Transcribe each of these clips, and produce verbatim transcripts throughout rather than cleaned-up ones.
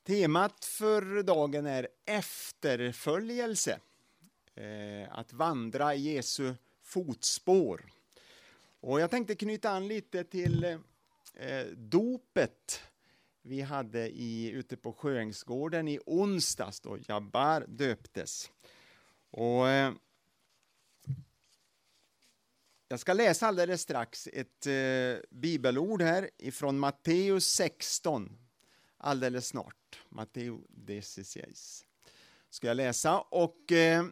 Temat för dagen är efterföljelse. Eh, att vandra i Jesu fotspår. Och jag tänkte knyta an lite till eh, dopet vi hade i, ute på Sjöängsgården i onsdags då Jabbar döptes. Och eh, jag ska läsa alldeles strax ett eh, bibelord här ifrån Matteus sexton. Alldeles snart. Matteus sexton. Ska jag läsa. Och, eh,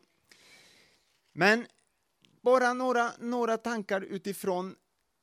men bara några, några tankar utifrån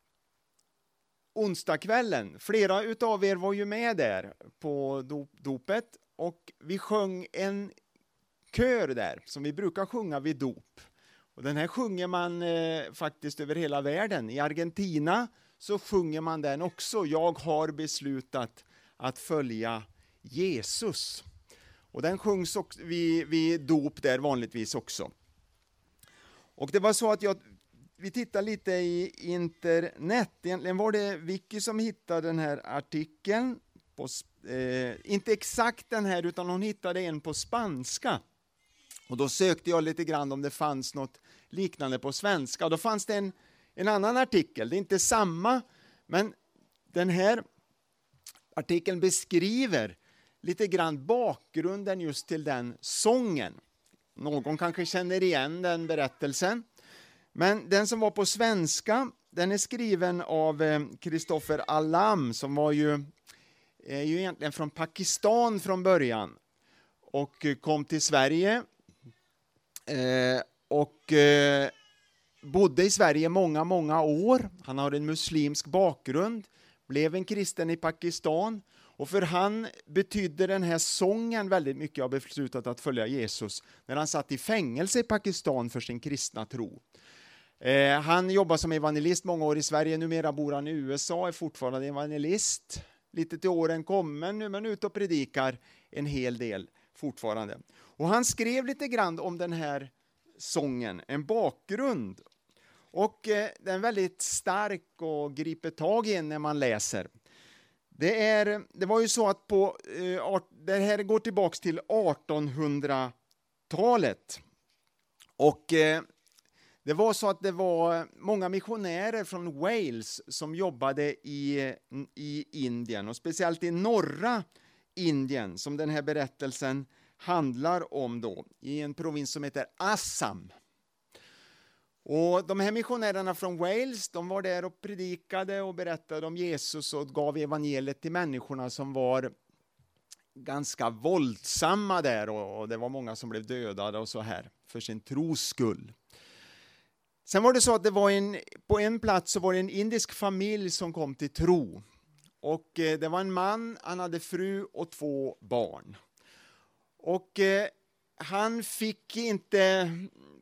onsdagskvällen. Flera utav er var ju med där på dop, dopet. Och vi sjöng en kör där som vi brukar sjunga vid dop. Och den här sjunger man eh, faktiskt över hela världen. I Argentina så sjunger man den också. Jag har beslutat att följa Jesus. Och den sjungs också vid, vid dop där vanligtvis också. Och det var så att jag, vi tittade lite i internet. Egentligen var det Vicky som hittade den här artikeln. På, eh, inte exakt den här utan hon hittade en på spanska. Och då sökte jag lite grann om det fanns något liknande på svenska. Och då fanns det en, en annan artikel. Det är inte samma, men den här artikeln beskriver lite grann bakgrunden just till den sången. Någon kanske känner igen den berättelsen. Men den som var på svenska, den är skriven av Christopher Alam som var ju, är ju egentligen från Pakistan från början. Och kom till Sverige. Eh, och eh, bodde i Sverige många, många år. Han har en muslimsk bakgrund. Blev en kristen i Pakistan. Och för han betydde den här sången väldigt mycket av beslutat att följa Jesus. När han satt i fängelse i Pakistan för sin kristna tro. Eh, han jobbar som evangelist många år i Sverige. Numera bor han i U S A, är fortfarande evangelist. Lite till åren kommen nu, men ut och predikar en hel del fortfarande. Och han skrev lite grann om den här sången, en bakgrund. Och eh, den är väldigt stark och griper tag i en när man läser. Det, är, det var ju så att på, eh, det här går tillbaks till artonhundratalet. Och eh, det var så att det var många missionärer från Wales som jobbade i, i Indien. Och speciellt i norra Indien som den här berättelsen handlar om då. I en provins som heter Assam. Och de här missionärerna från Wales, de var där och predikade och berättade om Jesus och gav evangeliet till människorna som var ganska våldsamma där. Och det var många som blev dödade och så här för sin tros skull. Sen var det så att det var en, på en plats så var det en indisk familj som kom till tro. Och det var en man, han hade fru och två barn. Och eh, han fick inte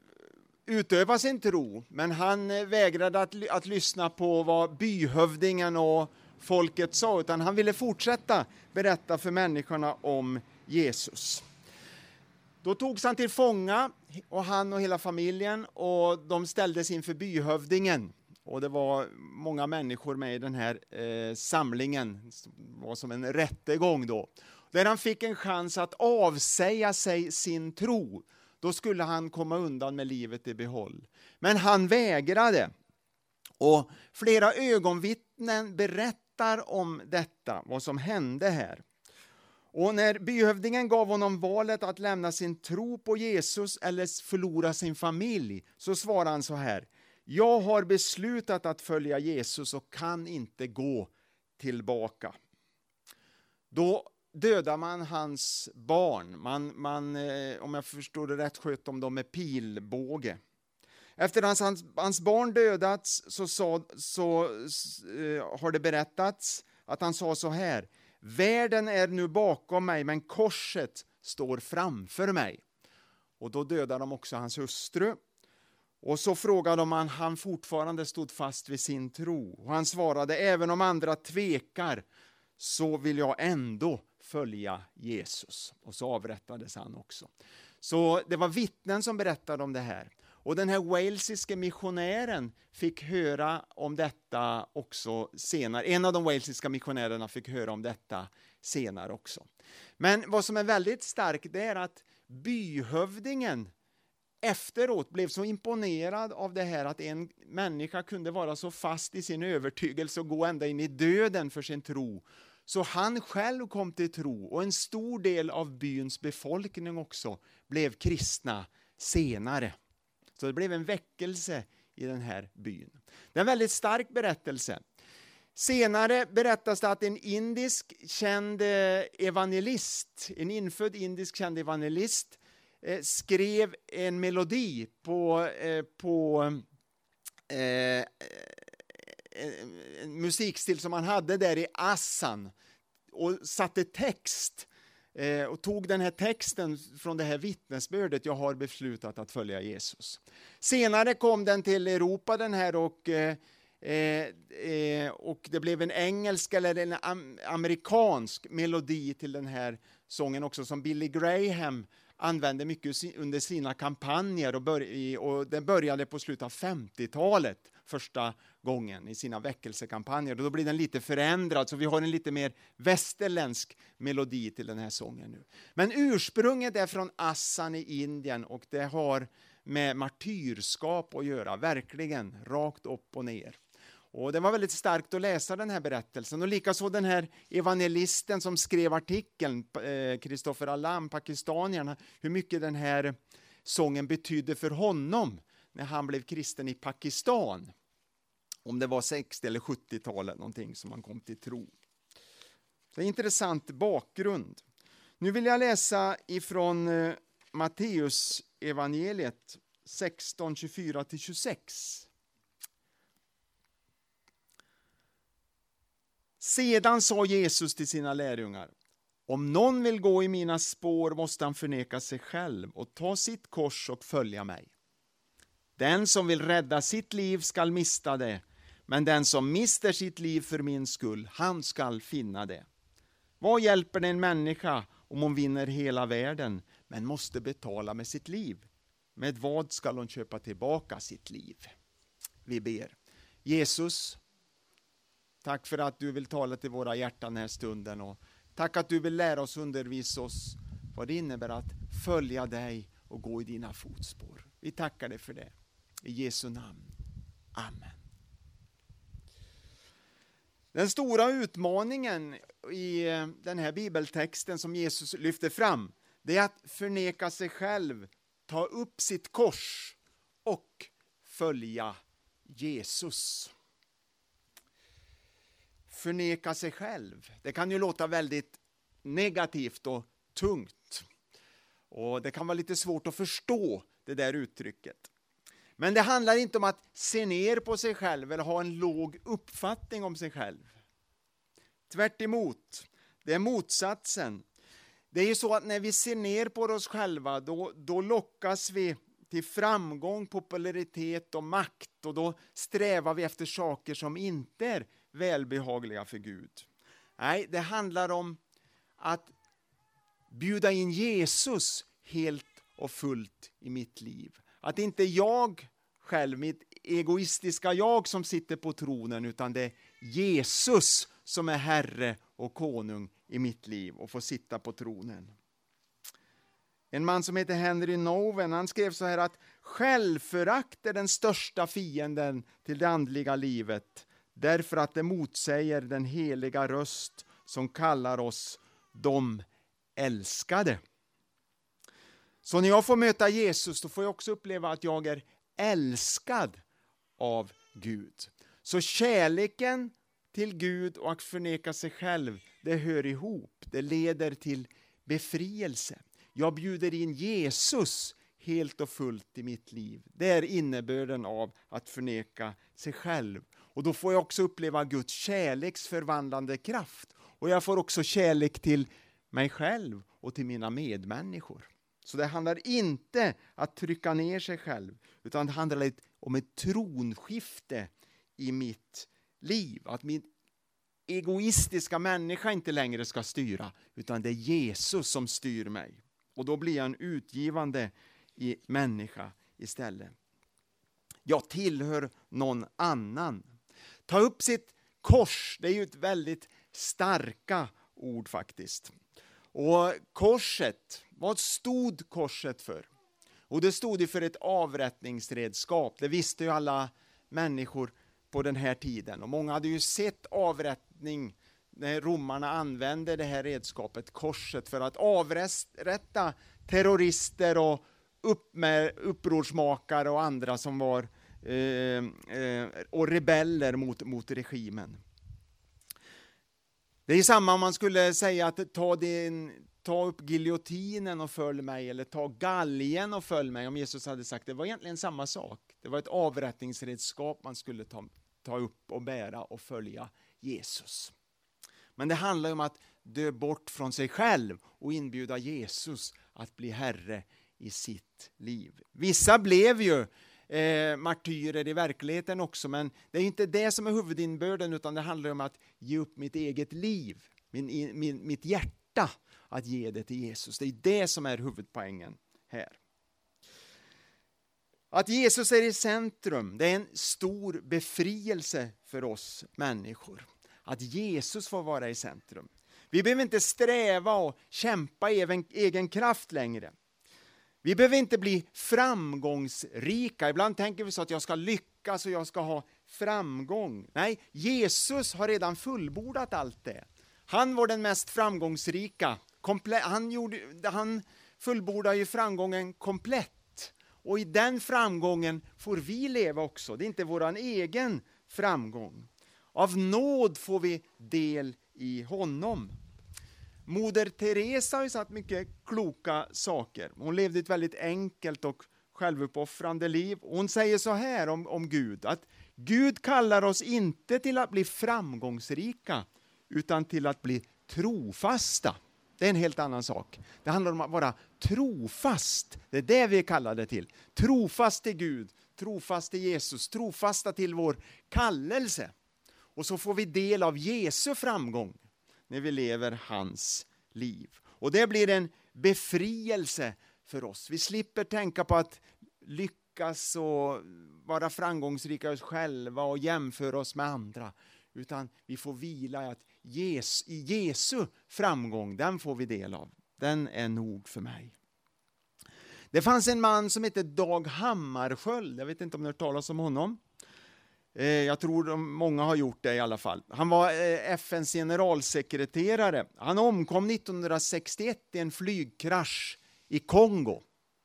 utöva sin tro, men han vägrade att, att lyssna på vad byhövdingen och folket sa, utan han ville fortsätta berätta för människorna om Jesus. Då togs han till fånga, och han och hela familjen, och de ställdes inför byhövdingen. Och det var många människor med i den här eh, samlingen, det var som en rättegång då. Där han fick en chans att avsäga sig sin tro. Då skulle han komma undan med livet i behåll. Men han vägrade. Och flera ögonvittnen berättar om detta, vad som hände här. Och när byhövdingen gav honom valet att lämna sin tro på Jesus eller förlora sin familj, så svarade han så här: jag har beslutat att följa Jesus och kan inte gå tillbaka. Då dödar man hans barn. Man, man, om jag förstår det rätt, sköt de dem med pilbåge. Efter att hans, hans barn dödats så, så, så uh, har det berättats att han sa så här: världen är nu bakom mig, men korset står framför mig. Och då dödade de också hans hustru. Och så frågade de om han fortfarande stod fast vid sin tro. Och han svarade: även om andra tvekar så vill jag ändå följa Jesus. Och så avrättades han också. Så det var vittnen som berättade om det här. Och den här walesiska missionären fick höra om detta också senare. En av de walesiska missionärerna fick höra om detta senare också. Men vad som är väldigt starkt, det är att byhövdingen efteråt blev så imponerad av det här att en människa kunde vara så fast i sin övertygelse och gå ända in i döden för sin tro. Så han själv kom till tro, och en stor del av byns befolkning också blev kristna senare. Så det blev en väckelse i den här byn. Det är en väldigt stark berättelse. Senare berättas det att en indisk känd evangelist, en infödd indisk känd evangelist, eh, skrev en melodi på, eh, på eh, en musikstil som man hade där i Assam, och satte text eh, och tog den här texten från det här vittnesbördet: jag har beslutat att följa Jesus. Senare kom den till Europa, den här, och eh, eh, och det blev en engelsk eller en am- amerikansk melodi till den här sången också, som Billy Graham använde mycket under sina kampanjer, och, bör- och den började på slutet av femtiotalet första gången i sina väckelsekampanjer, och då blir den lite förändrad, så vi har en lite mer västerländsk melodi till den här sången nu. Men ursprunget är från Assam i Indien, och det har med martyrskap att göra, verkligen rakt upp och ner. Och det var väldigt starkt att läsa den här berättelsen, och likaså den här evangelisten som skrev artikeln, Christopher Alam, pakistanierna, hur mycket den här sången betydde för honom när han blev kristen i Pakistan. Om det var sextio- eller sjuttiotalet någonting som han kom till tro. Det är en intressant bakgrund. Nu vill jag läsa ifrån eh, Matteus evangeliet sexton, tjugofyra till tjugosex. Sedan sa Jesus till sina lärjungar: om någon vill gå i mina spår måste han förneka sig själv och ta sitt kors och följa mig. Den som vill rädda sitt liv skall mista det, men den som mister sitt liv för min skull, han skall finna det. Vad hjälper det en människa om hon vinner hela världen men måste betala med sitt liv? Med vad skall hon köpa tillbaka sitt liv? Vi ber. Jesus, tack för att du vill tala till våra hjärtan den här stunden, och tack att du vill lära oss, undervisa oss vad det innebär att följa dig och gå i dina fotspår. Vi tackar dig för det. I Jesu namn. Amen. Den stora utmaningen i den här bibeltexten som Jesus lyfter fram, det är att förneka sig själv, ta upp sitt kors och följa Jesus. Förneka sig själv. Det kan ju låta väldigt negativt och tungt. Och det kan vara lite svårt att förstå det där uttrycket. Men det handlar inte om att se ner på sig själv eller ha en låg uppfattning om sig själv. Tvärt emot. Det är motsatsen. Det är ju så att när vi ser ner på oss själva, då, då lockas vi till framgång, popularitet och makt. Och då strävar vi efter saker som inte är välbehagliga för Gud. Nej, det handlar om att bjuda in Jesus helt och fullt i mitt liv. Att inte jag själv, mitt egoistiska jag som sitter på tronen, utan det är Jesus som är Herre och konung i mitt liv och får sitta på tronen. En man som heter Henry Nouwen, han skrev så här att självförakt är den största fienden till det andliga livet, därför att det motsäger den heliga röst som kallar oss de älskade. Så när jag får möta Jesus, då får jag också uppleva att jag är älskad av Gud. Så kärleken till Gud och att förneka sig själv, det hör ihop. Det leder till befrielse. Jag bjuder in Jesus helt och fullt i mitt liv. Det är innebörden av att förneka sig själv. Och då får jag också uppleva Guds kärleksförvandlande kraft. Och jag får också kärlek till mig själv och till mina medmänniskor. Så det handlar inte att trycka ner sig själv, utan det handlar om ett tronskifte i mitt liv. Att min egoistiska människa inte längre ska styra, utan det är Jesus som styr mig. Och då blir jag en utgivande i människa istället. Jag tillhör någon annan. Ta upp sitt kors, det är ju ett väldigt starka ord faktiskt. Och korset, vad stod korset för? Och det stod ju för ett avrättningsredskap. Det visste ju alla människor på den här tiden. Och många hade ju sett avrättning när romarna använde det här redskapet, korset, för att avrätta terrorister och upprorsmakare och andra som var eh, eh, och rebeller mot, mot regimen. Det är samma om man skulle säga att ta, din, ta upp giljotinen och följ mig, eller ta galgen och följ mig, om Jesus hade sagt det. Det var egentligen samma sak. Det var ett avrättningsredskap man skulle ta, ta upp och bära och följa Jesus. Men det handlar om att dö bort från sig själv och inbjuda Jesus att bli herre i sitt liv. Vissa blev ju eh, martyrer i verkligheten också, men det är inte det som är huvudinbörden, utan det handlar om att ge upp mitt eget liv, min, min, mitt hjärta, att ge det till Jesus. Det är det som är huvudpoängen här. Att Jesus är i centrum, det är en stor befrielse för oss människor. Att Jesus får vara i centrum. Vi behöver inte sträva och kämpa i egen, egen kraft längre. Vi behöver inte bli framgångsrika. Ibland tänker vi så att jag ska lyckas och jag ska ha framgång. Nej, Jesus har redan fullbordat allt det. Han var den mest framgångsrika. Komple- han, gjorde, han fullbordade ju framgången komplett. Och i den framgången får vi leva också. Det är inte vår egen framgång. Av nåd får vi del i honom. Moder Teresa har ju sagt mycket kloka saker. Hon levde ett väldigt enkelt och självuppoffrande liv. Hon säger så här om, om Gud, att Gud kallar oss inte till att bli framgångsrika, utan till att bli trofasta. Det är en helt annan sak. Det handlar om att vara trofast. Det är det vi är kallade till. Trofast till Gud, trofast till Jesus, trofasta till vår kallelse. Och så får vi del av Jesu framgång när vi lever hans liv. Och det blir en befrielse för oss. Vi slipper tänka på att lyckas och vara framgångsrika oss själva och jämföra oss med andra. Utan vi får vila i att Jesu, i Jesu framgång, den får vi del av. Den är nog för mig. Det fanns en man som hette Dag Hammarskjöld. Jag vet inte om ni har hört talas om honom. Jag tror många har gjort det i alla fall. Han var F N:s generalsekreterare. Han omkom nittonhundrasextioett i en flygkrasch i Kongo.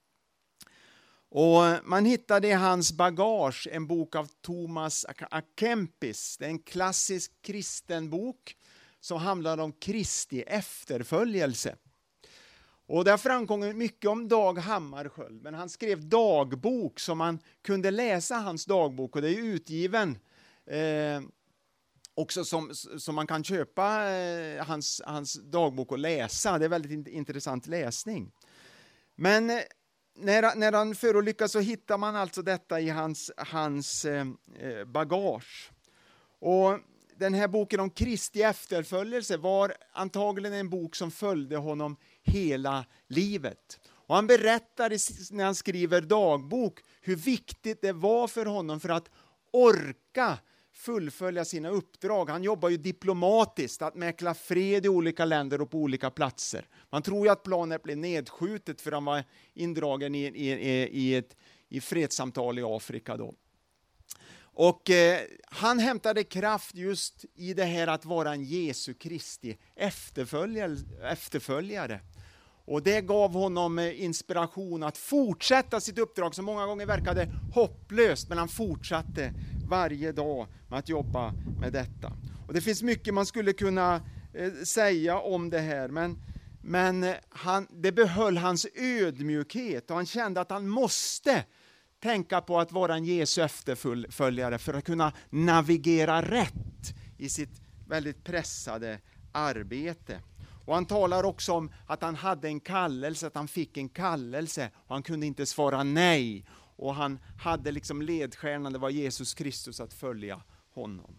Och man hittade i hans bagage en bok av Thomas à Kempis. Det är en klassisk kristen bok som handlar om Kristi efterföljelse. Och där framkommer mycket om Dag Hammarskjöld, men han skrev dagbok som man kunde läsa hans dagbok, och det är utgiven eh, också som, som man kan köpa eh, hans, hans dagbok och läsa. Det är väldigt intressant läsning. Men eh, när, när han förolyckas så hittar man alltså detta i hans, hans eh, bagage. Och den här boken om Kristi efterföljelse var antagligen en bok som följde honom hela livet. Och han berättar när han skriver dagbok hur viktigt det var för honom för att orka fullfölja sina uppdrag. Han jobbar ju diplomatiskt, att mäkla fred i olika länder och på olika platser. Man tror ju att planet blev nedskjutet för han var indragen i, i, i ett i fredssamtal i Afrika då. Och eh, han hämtade kraft just i det här att vara en Jesu Kristi efterföljare, efterföljare. Och det gav honom inspiration att fortsätta sitt uppdrag som många gånger verkade hopplöst, men han fortsatte varje dag med att jobba med detta. Och det finns mycket man skulle kunna eh, säga om det här, men, men han, det behöll hans ödmjukhet, och han kände att han måste tänka på att vara en Jesu efterföljare för att kunna navigera rätt i sitt väldigt pressade arbete. Och han talar också om att han hade en kallelse, att han fick en kallelse och han kunde inte svara nej. Och han hade liksom ledstjärnan, det var Jesus Kristus, att följa honom.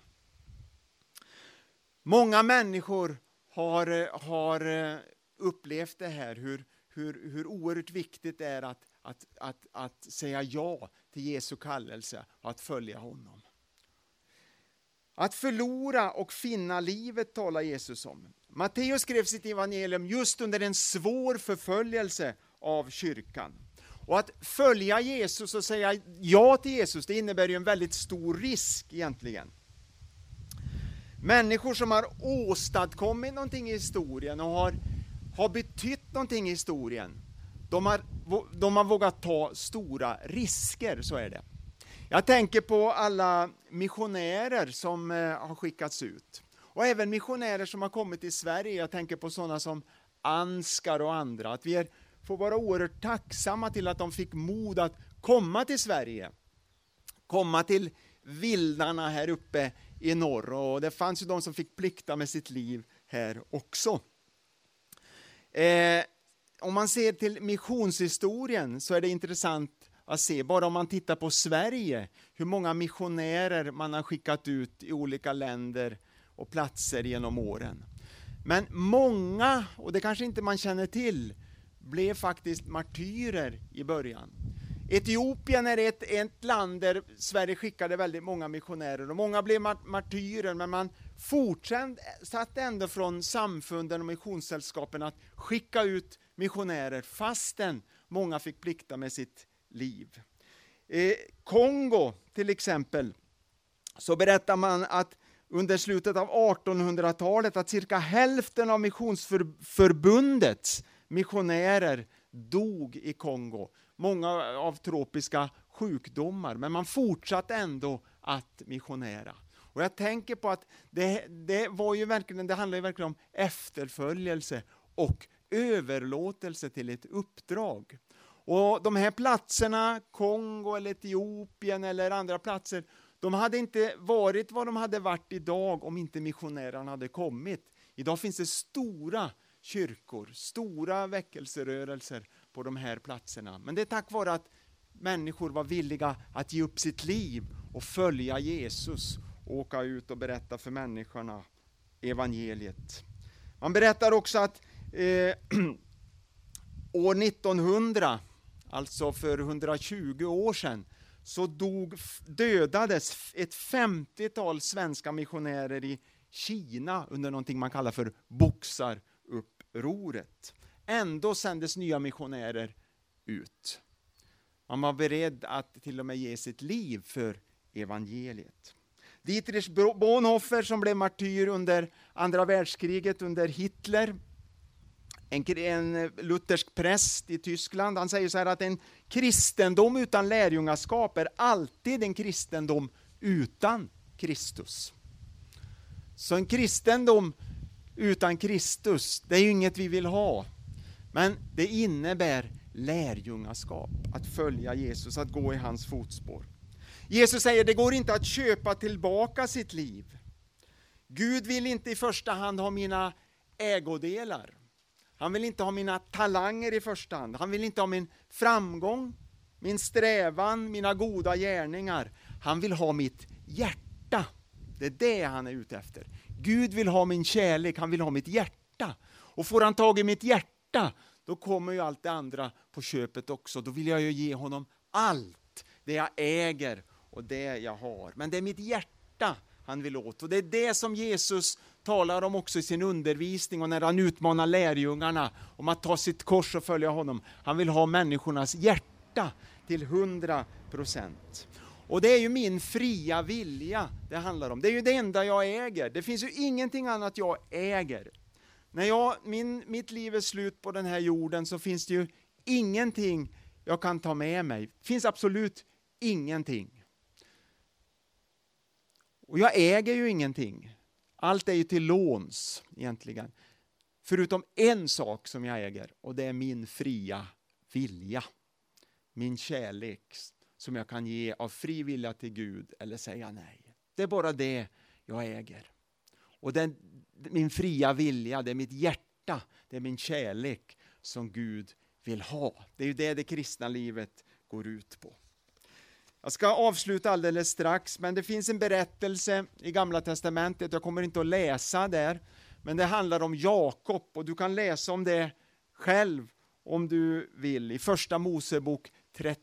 Många människor har, har upplevt det här, hur, hur, hur oerhört viktigt det är att, att, att, att säga ja till Jesu kallelse och att följa honom. Att förlora och finna livet talar Jesus om. Matteus skrev sitt evangelium just under en svår förföljelse av kyrkan. Och att följa Jesus och säga ja till Jesus, det innebär ju en väldigt stor risk egentligen. Människor som har åstadkommit någonting i historien och har, har betytt någonting i historien, de har, de har vågat ta stora risker, så är det. Jag tänker på alla missionärer som eh, har skickats ut. Och även missionärer som har kommit till Sverige. Jag tänker på sådana som Ansgar och andra. Att vi är, får vara oerhört tacksamma till att de fick mod att komma till Sverige. Komma till vildarna här uppe i norr. Och det fanns ju de som fick plikta med sitt liv här också. Eh, om man ser till missionshistorien så är det intressant att se, bara om man tittar på Sverige, hur många missionärer man har skickat ut i olika länder och platser genom åren. Men många, och det kanske inte man känner till, blev faktiskt martyrer i början. Etiopien är ett, ett land där Sverige skickade väldigt många missionärer och många blev martyrer, men man fortsatte ändå från samfunden och missionssällskapen att skicka ut missionärer fastän många fick plikta med sitt liv. Eh, Kongo till exempel, så berättar man att under slutet av artonhundratalet att cirka hälften av missionsförbundets missionärer dog i Kongo. Många av tropiska sjukdomar, men man fortsatte ändå att missionera. Och jag tänker på att det, det, var ju verkligen, det handlar ju verkligen om efterföljelse och överlåtelse till ett uppdrag. Och de här platserna, Kongo eller Etiopien eller andra platser, de hade inte varit vad de hade varit idag om inte missionärerna hade kommit. Idag finns det stora kyrkor, stora väckelserörelser på de här platserna. Men det är tack vare att människor var villiga att ge upp sitt liv och följa Jesus och åka ut och berätta för människorna evangeliet. Man berättar också att eh, år nittonhundra, alltså för hundratjugo år sedan, så dog, dödades ett femtiotal svenska missionärer i Kina under någonting man kallar för boxarupproret. Ändå sändes nya missionärer ut. Man var beredd att till och med ge sitt liv för evangeliet. Dietrich Bonhoeffer som blev martyr under andra världskriget under Hitler, en, en luthersk präst i Tyskland, han säger så här att en kristendom utan lärjungaskap är alltid en kristendom utan Kristus. Så en kristendom utan Kristus, det är ju inget vi vill ha. Men det innebär lärjungaskap, att följa Jesus, att gå i hans fotspår. Jesus säger det går inte att köpa tillbaka sitt liv. Gud vill inte i första hand ha mina ägodelar. Han vill inte ha mina talanger i första hand. Han vill inte ha min framgång, min strävan, mina goda gärningar. Han vill ha mitt hjärta. Det är det han är ute efter. Gud vill ha min kärlek, han vill ha mitt hjärta. Och får han tag i mitt hjärta, då kommer ju allt det andra på köpet också. Då vill jag ju ge honom allt det jag äger och det jag har. Men det är mitt hjärta han vill åt. Och det är det som Jesus talar om också i sin undervisning och när han utmanar lärjungarna om att ta sitt kors och följa honom. Han vill ha människornas hjärta till hundra procent. Och det är ju min fria vilja det handlar om. Det är ju det enda jag äger. Det finns ju ingenting annat jag äger. När jag, min, mitt liv är slut på den här jorden så finns det ju ingenting jag kan ta med mig. Det finns absolut ingenting. Och jag äger ju ingenting. Allt är ju till låns egentligen. Förutom en sak som jag äger och det är min fria vilja. Min kärlek som jag kan ge av fri vilja till Gud eller säga nej. Det är bara det jag äger. Och den, min fria vilja, det är mitt hjärta, det är min kärlek som Gud vill ha. Det är ju det det kristna livet går ut på. Jag ska avsluta alldeles strax, men det finns en berättelse i Gamla testamentet, jag kommer inte att läsa där, men det handlar om Jakob och du kan läsa om det själv om du vill i första Mosebok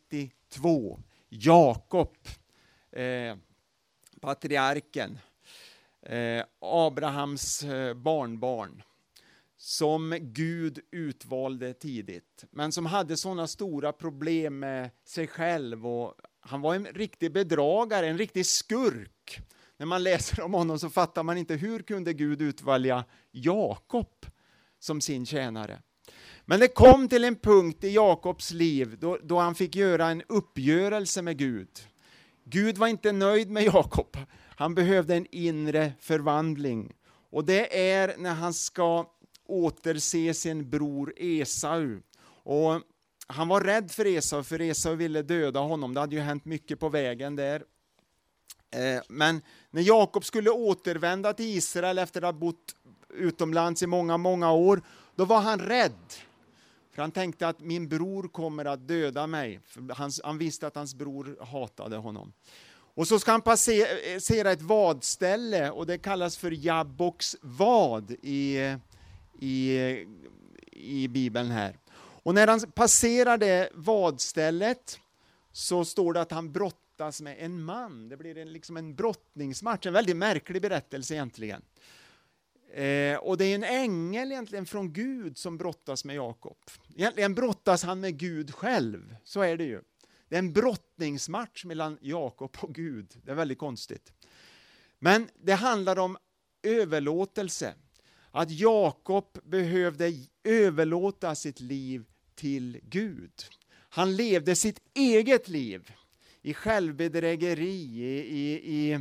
trettiotvå. Jakob, eh, patriarken. eh, Abrahams eh, barnbarn, som Gud utvalde tidigt, men som hade sådana stora problem med sig själv, och han var en riktig bedragare, en riktig skurk. När man läser om honom så fattar man inte, hur kunde Gud utvälja Jakob som sin tjänare. Men det kom till en punkt i Jakobs liv då, då han fick göra en uppgörelse med Gud. Gud var inte nöjd med Jakob. Han behövde en inre förvandling. Och det är när han ska återse sin bror Esau. Och han var rädd för Esau, för Esau ville döda honom. Det hade ju hänt mycket på vägen där. Men när Jakob skulle återvända till Israel efter att ha bott utomlands i många, många år, då var han rädd. För han tänkte att min bror kommer att döda mig. För han, han visste att hans bror hatade honom. Och så ska han passera ett vadställe, och det kallas för Jabboks vad i, i, i Bibeln här. Och när han passerar det vadstället så står det att han brottas med en man. Det blir en, liksom en brottningsmatch, en väldigt märklig berättelse egentligen. Eh, och det är en ängel egentligen från Gud som brottas med Jakob. Egentligen brottas han med Gud själv, så är det ju. Det är en brottningsmatch mellan Jakob och Gud. Det är väldigt konstigt. Men det handlar om överlåtelse. Att Jakob behövde överlåta sitt liv till Gud. Han levde sitt eget liv i självbedrägeri, i, i, i,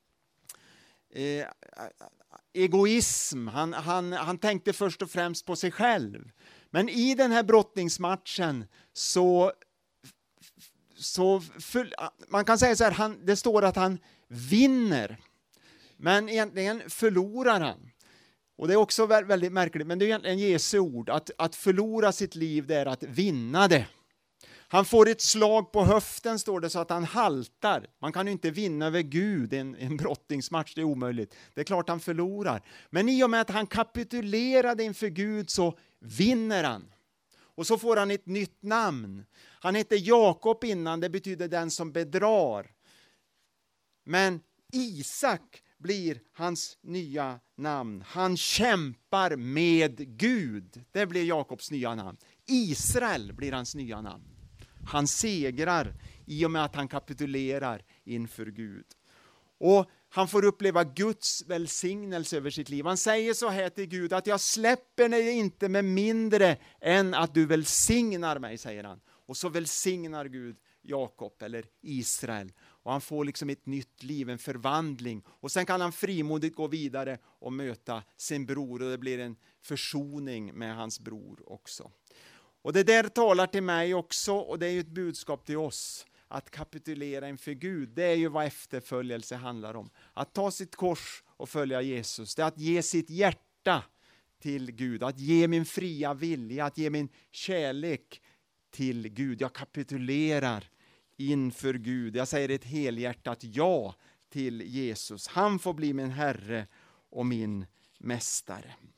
i egoism. Han, han, han tänkte först och främst på sig själv. Men i den här brottningsmatchen så, så för, man kan säga så här, han, det står att han vinner. Men egentligen förlorar han. Och det är också väldigt märkligt, men det är egentligen Jesu ord. Att, att förlora sitt liv, det är att vinna det. Han får ett slag på höften, står det, så att han haltar. Man kan ju inte vinna över Gud i en, en brottningsmatch, det är omöjligt. Det är klart han förlorar. Men i och med att han kapitulerade inför Gud så vinner han. Och så får han ett nytt namn. Han heter Jakob innan, det betyder den som bedrar. Men Isak blir hans nya namn. Han kämpar med Gud. Det blir Jakobs nya namn. Israel blir hans nya namn. Han segrar i och med att han kapitulerar inför Gud. Och han får uppleva Guds välsignelse över sitt liv. Han säger så här till Gud, att jag släpper dig inte med mindre än att du välsignar mig, säger han. Och så välsignar Gud Jakob eller Israel. Och han får liksom ett nytt liv, en förvandling. Och sen kan han frimodigt gå vidare och möta sin bror. Och det blir en försoning med hans bror också. Och det där talar till mig också, och det är ju ett budskap till oss. Att kapitulera inför Gud, det är ju vad efterföljelse handlar om. Att ta sitt kors och följa Jesus. Det är att ge sitt hjärta till Gud. Att ge min fria vilja, att ge min kärlek till Gud. Jag kapitulerar inför Gud. Jag säger ett helhjärtat ja till Jesus. Han får bli min Herre och min mästare.